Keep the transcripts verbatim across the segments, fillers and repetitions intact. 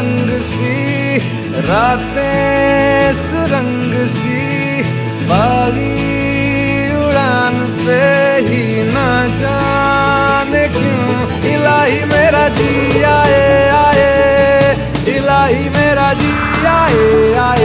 मलंग सी, रातें सुरंग सी, बागी उड़ान पे ही ना जाने क्यों इलाही मेरा जी आए आए, इलाही मेरा जी आए आए।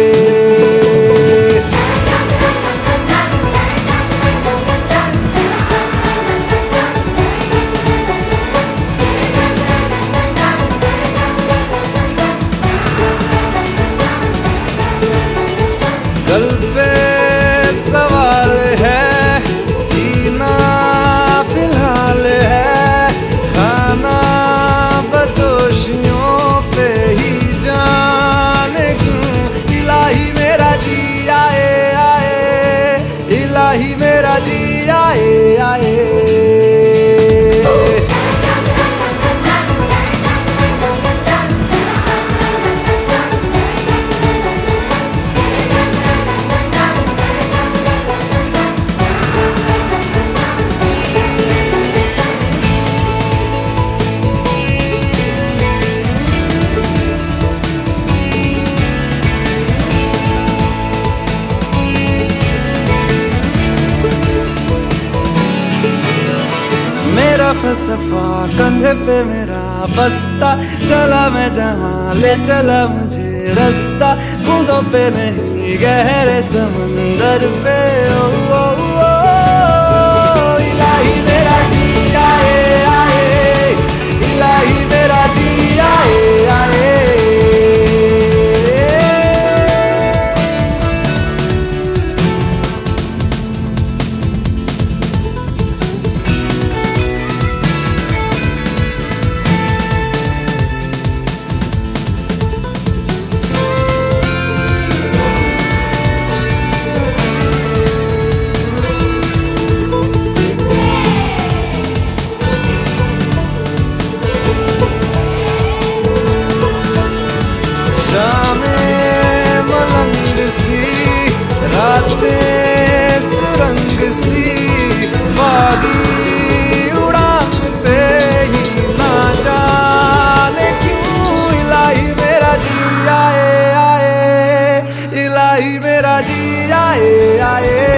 गल पे सवाल है, जीना फिलहाल है, खाना बदोशियों पे ही जाने क्यों इलाही मेरा जी आए आए, इलाही मेरा जी आए आए। मेरा फलसफा कंधे पे मेरा बस्ता, चला मैं जहाँ ले चला मुझे रास्ता, बूंदों पे नहीं गहरे समंदर पे। ओ, ओ, ओ, इलाही मेरा जी आए आए, इलाही मेरा जी आए आए। मलंग सी, रातें सुरंग सी, बागी उड़ान पे ही ना जाने क्यों इलाही मेरा जी आए आए, इलाही मेरा जी आए आए।